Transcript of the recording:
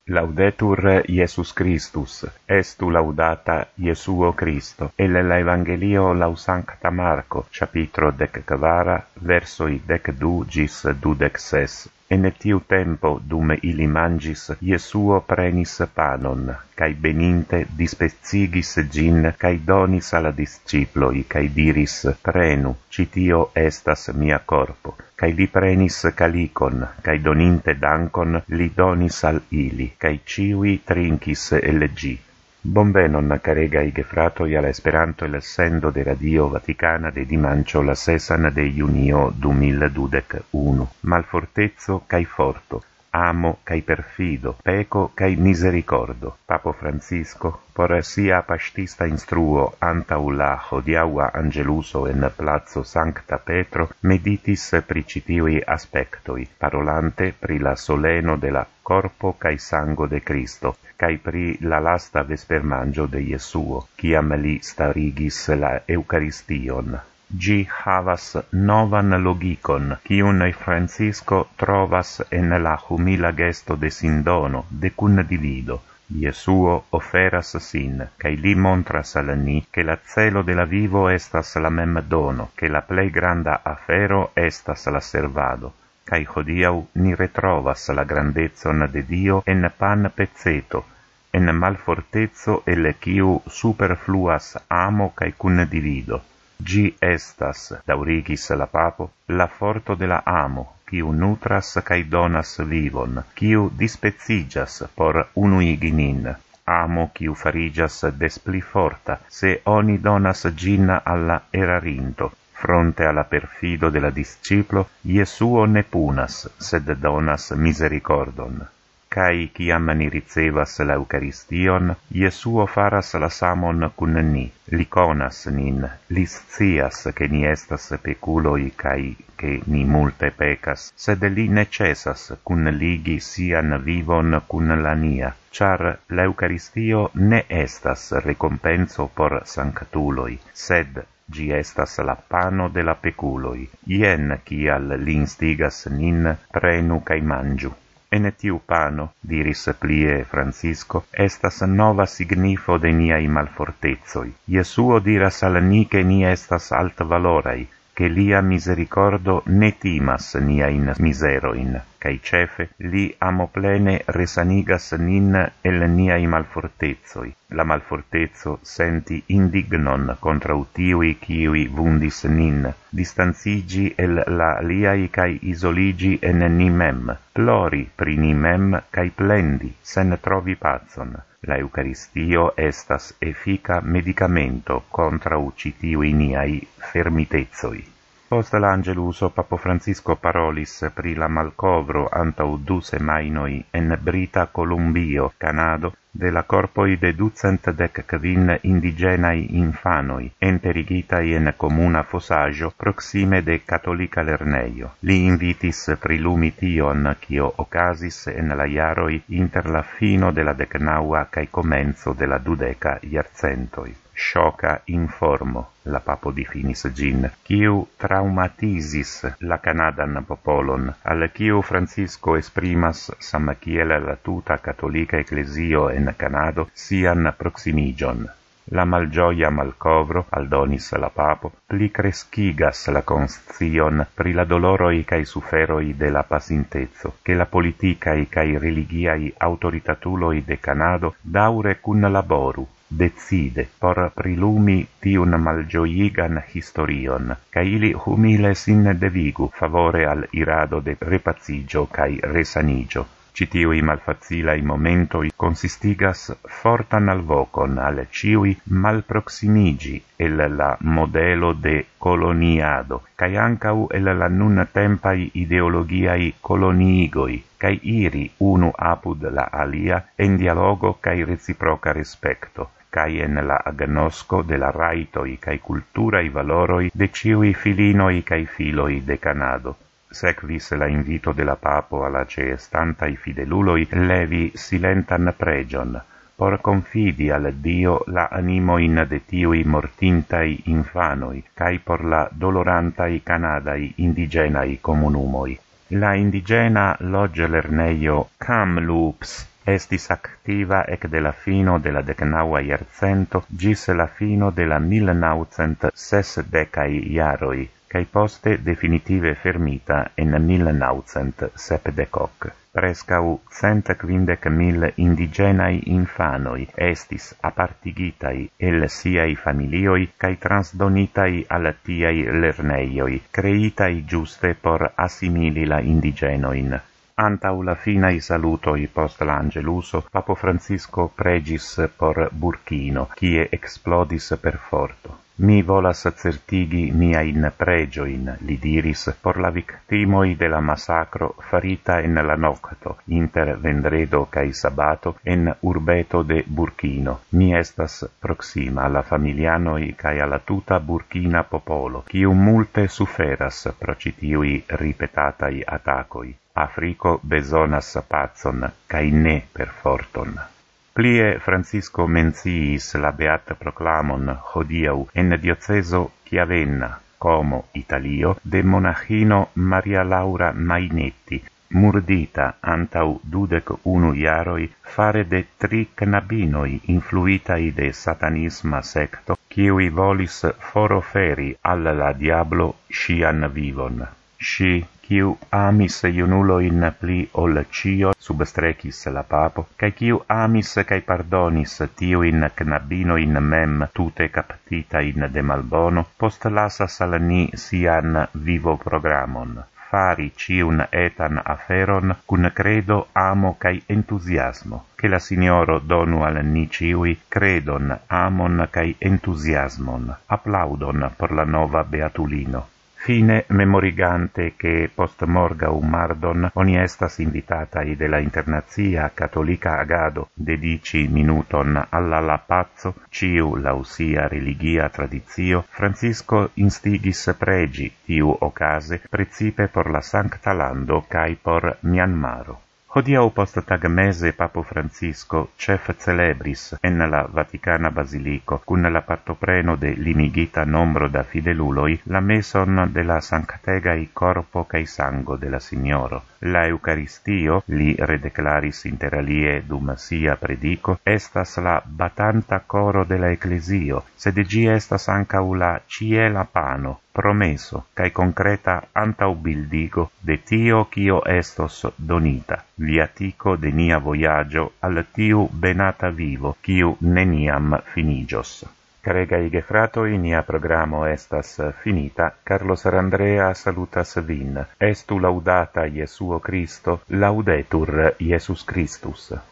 Laudetur Iesus Christus, estu laudata Iesuo Christo, el la Evangelio lau Sancta Marco, capitro 14, versoi 12 gis 26. En tiu tempo, dum ili mangis, Iesuo prenis panon, cae beninte dispecigis gin, cae donis alla disciploi, cae diris, prenu, citio estas mia corpo. Cae li prenis calicon, cae doninte dankon, li donis al ili, cae ciui trincis elegi. Bonvenon, caregai gefratoi alla Esperanto el sendo de Radio Vaticana de dimancio la 6 de junio 2021. Malfortezzo cae forto, amo cae perfido, peco cae misericordo. Papo Francisco, por sia pastista instruo antau la hodiaua angeluso en Plazo Sancta Petro, meditis principiui aspectoi, parolante pri la soleno de la corpo cae sango de Cristo, cae pri la lasta vespermangio de Iesuo, ciam li starigis la Eucharistion. Gi havas novan logicon, cium Francisco trovas en la humila gesto de sindono, de cun divido. Iesuo oferas sin, cae li montras al ni, che la celo de la vivo estas la mem dono, che la plei granda afero estas la servado. Cae hodiau ni retrovas la grandezon de Dio en pan pezzeto, en malfortezzo el ciu superfluas amo cae cun divido. Gi estas, daurigis la papo, la forto de la amo, ciu nutras cae donas vivon, ciu dispecigas por unuigi nin. Amo ciu farigas des pli forta, se oni donas gin alla erarinto. Fronte alla perfido de la disciplo, Iesuo ne punas, sed donas misericordon. Cae ciam ni ricevas la Eucharistion, Iesuo faras la samon cun ni, li conas nin, li scias che ni estas peculoi cae che ni multe pecas, sed li necessas cun ligi sian vivon cun la nia, char l'Eucharistio ne estas recompenso por sanctuloi, sed gi estas la pano de la peculoi. Ien cial l'instigas nin, prenu cae mangiu. En tiu pano, diris plie Francisco, estas nova signifo de niai malfortezoi. Iesuo diras al ni che ni estas alt valorai, che lia misericordo ne timas niain miseroin, cae cefe li amoplene resanigas nin el niai malfortezoi. La malfortezzo senti indignon contra utiui ciui vundis nin, distanzigi el la liai cae isoligi en ni mem, plori pri ni mem cae plendi, sen trovi pazon. La Eucaristio estas effica medicamento contra ucitiui niai fermitezoi. Post l'angeluso, Papo Francisco parolis pri la malcovro antau 2 semainoi en Brita Columbio, Canado, de la corpoi de 215 indigenai infanoi, enterigitai en comuna fosaggio proxime de Catholica Lerneio. Li invitis prilumi tion cio ocasis en la iaroi inter la fino de la 19 cae comenzo de la 20 iarcentoi. Scioca informo, la papo difinis gin, quiu traumatisis la Canadan popolon, al quiu Francisco esprimas, sam ciel la tuta catholica ecclesio en Canado, sian proximigion. La malgioia malcovro, aldonis la papo, pli crescigas la conscion pri la doloroi cae suferoi de la pacintezzo, che la politicae cae religiae autoritatuloi de Canado daure cun laboru, decide por prilumi tiun malgioigan historion, ca ili humile sin devigu favore al irado de repacigio cae resanigio. Citiui malfacilai momentoi consistigas fortan alvocon al ciui malproximigi el la modelo de coloniado, cae ancau el la nun tempai ideologiai coloniigoi, cae iri unu apud la alia en dialogo cae reciproca respecto, cae en la agnosco de la raitoi cae culturai valoroi de ciui filinoi cae filoi de Canado. Sequis la invito de la papo alla ceestantai fideluloi levi silentan pregion, por confidi al Dio la animoin de tiui mortintai infanoi, cae por la dolorantai Canadai indigenai comunumoi. La indigena logge lerneio Kamloops estis activa ec de la fino de la 19ª iarcento gis la fino de la 1960 iaroi, cae poste definitive fermita en 1970. Prescau 150.000 indigenai infanoi estis apartigitai el siai familioi cae transdonitai al tiai lerneioi, creitai giuste por assimili la indigenoin. Antau la finai salutoi post l'Angeluso, Papo Francisco pregis por Burkino, kie explodis per forto. Mi volas certigi miain pregioin, li diris, por la victimoi de la massacro farita en la nocto, inter vendredo cae sabato, en urbeto de Burkino. Mi estas proxima alla familianoi cae alla tuta Burkina popolo, quiu multe suferas pro citiui ripetatai attacoi. Africo besonas pacon, cae ne per forton. Plie Francisco menciis la beata proclamon hodiau en dioceso Chiavenna, Como, Italio, de monachino Maria Laura Mainetti, murdita antau 21 iaroi fare de 3 knabinoi influitai de satanisma secto, quiui volis foroferi alla la diablo scian vivon. Si, quiu amis iunuloin pli ol cio, substrecis la papo, cae quiu amis cae pardonis tiuin knabinoin mem tute captitain de malbono, post lasas al ni sian vivo programon, fari ciun etan aferon cun credo, amo cae entusiasmo, che la Signoro donu al ni ciui credon, amon cae entusiasmon, applaudon por la nova beatulino. Fine memorigante che post morgau mardon oni estas invitatai de la internazia cattolica agado dedici minuton alla la pazzo, ciu lausia religia tradizio, Francisco instigis pregi tiu ocase precipe por la sancta lando cae por Myanmaro. Hodiau post tagmese Papo Francisco cef celebris en la Vaticana Basilico cun la partopreno de limigita nombro da fideluloi la meson de la sanctegai corpo cae sango de la Signoro. La Eucaristio, li redeclaris inter alie dum sia predico, estas la batanta coro de la Ecclesio, sed gi estas ancau la ciela pano, promeso, cae concreta antaubildigo de tio cio estos donita, viatico de nia voyaggio al tiu benata vivo, quiu neniam finigios. Caregai gefratoi, nia programo estas finita. Carlos Arandrea salutas vin. Estu laudata Iesuo Christo, laudetur Iesus Christus.